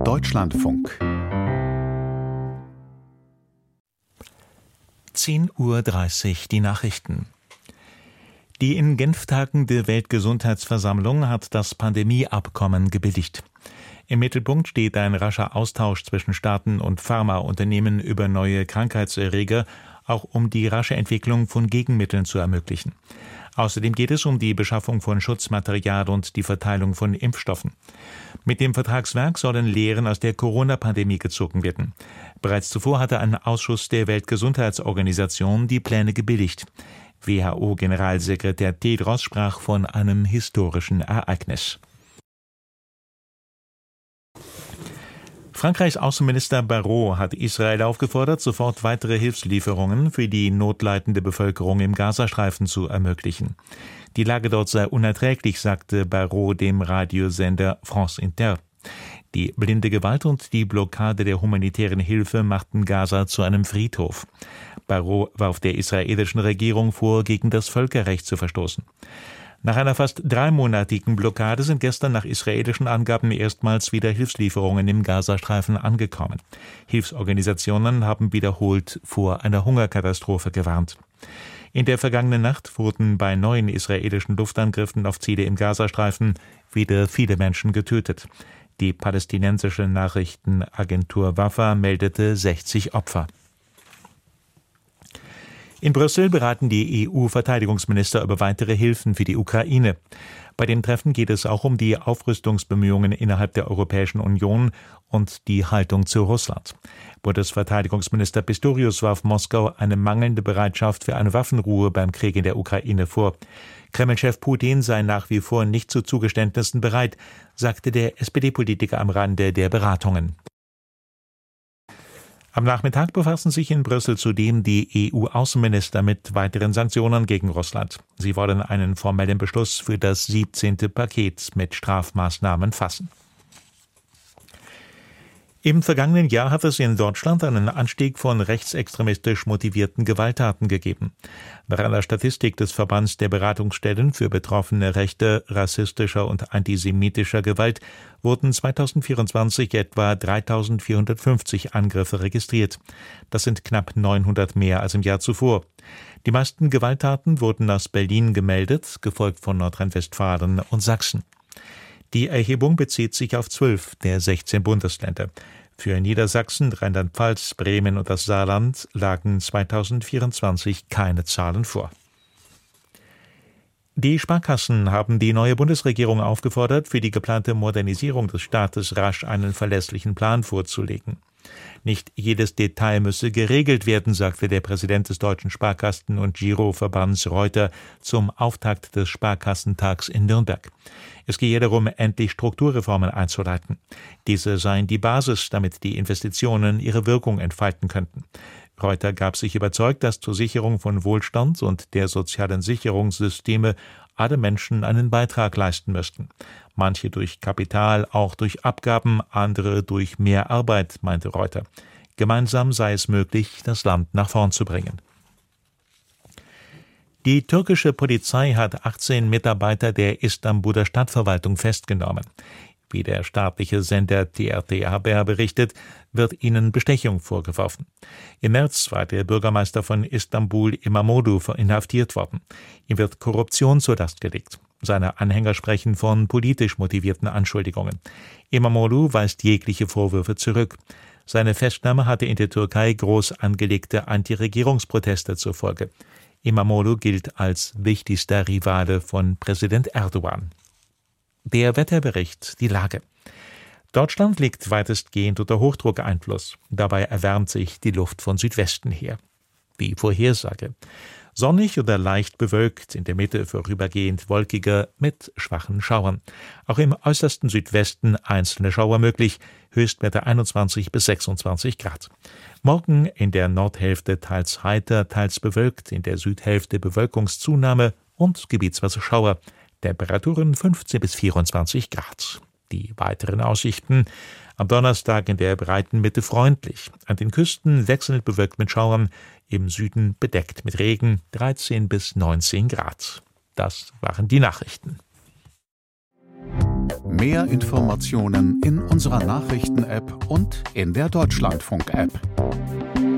Deutschlandfunk 10:30 Uhr die Nachrichten. Die in Genf tagende Weltgesundheitsversammlung hat das Pandemieabkommen gebilligt. Im Mittelpunkt steht ein rascher Austausch zwischen Staaten und Pharmaunternehmen über neue Krankheitserreger, auch um die rasche Entwicklung von Gegenmitteln zu ermöglichen. Außerdem geht es um die Beschaffung von Schutzmaterial und die Verteilung von Impfstoffen. Mit dem Vertragswerk sollen Lehren aus der Corona-Pandemie gezogen werden. Bereits zuvor hatte ein Ausschuss der Weltgesundheitsorganisation die Pläne gebilligt. WHO-Generalsekretär Tedros sprach von einem historischen Ereignis. Frankreichs Außenminister Barrot hat Israel aufgefordert, sofort weitere Hilfslieferungen für die notleidende Bevölkerung im Gazastreifen zu ermöglichen. Die Lage dort sei unerträglich, sagte Barrot dem Radiosender France Inter. Die blinde Gewalt und die Blockade der humanitären Hilfe machten Gaza zu einem Friedhof. Barrot warf der israelischen Regierung vor, gegen das Völkerrecht zu verstoßen. Nach einer fast 3-monatigen Blockade sind gestern nach israelischen Angaben erstmals wieder Hilfslieferungen im Gazastreifen angekommen. Hilfsorganisationen haben wiederholt vor einer Hungerkatastrophe gewarnt. In der vergangenen Nacht wurden bei neuen israelischen Luftangriffen auf Ziele im Gazastreifen wieder viele Menschen getötet. Die palästinensische Nachrichtenagentur Wafa meldete 60 Opfer. In Brüssel beraten die EU-Verteidigungsminister über weitere Hilfen für die Ukraine. Bei dem Treffen geht es auch um die Aufrüstungsbemühungen innerhalb der Europäischen Union und die Haltung zu Russland. Bundesverteidigungsminister Pistorius warf Moskau eine mangelnde Bereitschaft für eine Waffenruhe beim Krieg in der Ukraine vor. Kreml-Chef Putin sei nach wie vor nicht zu Zugeständnissen bereit, sagte der SPD-Politiker am Rande der Beratungen. Am Nachmittag befassen sich in Brüssel zudem die EU-Außenminister mit weiteren Sanktionen gegen Russland. Sie wollen einen formellen Beschluss für das 17. Paket mit Strafmaßnahmen fassen. Im vergangenen Jahr hat es in Deutschland einen Anstieg von rechtsextremistisch motivierten Gewalttaten gegeben. Nach einer Statistik des Verbands der Beratungsstellen für Betroffene rechter, rassistischer und antisemitischer Gewalt wurden 2024 etwa 3.450 Angriffe registriert. Das sind knapp 900 mehr als im Jahr zuvor. Die meisten Gewalttaten wurden aus Berlin gemeldet, gefolgt von Nordrhein-Westfalen und Sachsen. Die Erhebung bezieht sich auf 12 der 16 Bundesländer. Für Niedersachsen, Rheinland-Pfalz, Bremen und das Saarland lagen 2024 keine Zahlen vor. Die Sparkassen haben die neue Bundesregierung aufgefordert, für die geplante Modernisierung des Staates rasch einen verlässlichen Plan vorzulegen. Nicht jedes Detail müsse geregelt werden, sagte der Präsident des Deutschen Sparkassen- und Giroverbands Reuter zum Auftakt des Sparkassentags in Nürnberg. Es gehe darum, endlich Strukturreformen einzuleiten. Diese seien die Basis, damit die Investitionen ihre Wirkung entfalten könnten. Reuter gab sich überzeugt, dass zur Sicherung von Wohlstand und der sozialen Sicherungssysteme alle Menschen einen Beitrag leisten müssten. Manche durch Kapital, auch durch Abgaben, andere durch mehr Arbeit, meinte Reuter. Gemeinsam sei es möglich, das Land nach vorn zu bringen. Die türkische Polizei hat 18 Mitarbeiter der Istanbuler Stadtverwaltung festgenommen. Wie der staatliche Sender TRT Haber berichtet, wird ihnen Bestechung vorgeworfen. Im März war der Bürgermeister von Istanbul, İmamoğlu, inhaftiert worden. Ihm wird Korruption zur Last gelegt. Seine Anhänger sprechen von politisch motivierten Anschuldigungen. İmamoğlu weist jegliche Vorwürfe zurück. Seine Festnahme hatte in der Türkei groß angelegte Antiregierungsproteste zur Folge. İmamoğlu gilt als wichtigster Rivale von Präsident Erdogan. Der Wetterbericht, die Lage. Deutschland liegt weitestgehend unter Hochdruckeinfluss. Dabei erwärmt sich die Luft von Südwesten her. Die Vorhersage. Sonnig oder leicht bewölkt, in der Mitte vorübergehend wolkiger mit schwachen Schauern. Auch im äußersten Südwesten einzelne Schauer möglich, Höchstwerte 21 bis 26 Grad. Morgen in der Nordhälfte teils heiter, teils bewölkt, in der Südhälfte Bewölkungszunahme und gebietsweise Schauer. Temperaturen 15 bis 24 Grad. Die weiteren Aussichten: am Donnerstag in der breiten Mitte freundlich, an den Küsten wechselnd bewölkt mit Schauern, im Süden bedeckt mit Regen, 13 bis 19 Grad. Das waren die Nachrichten. Mehr Informationen in unserer Nachrichten-App und in der Deutschlandfunk-App.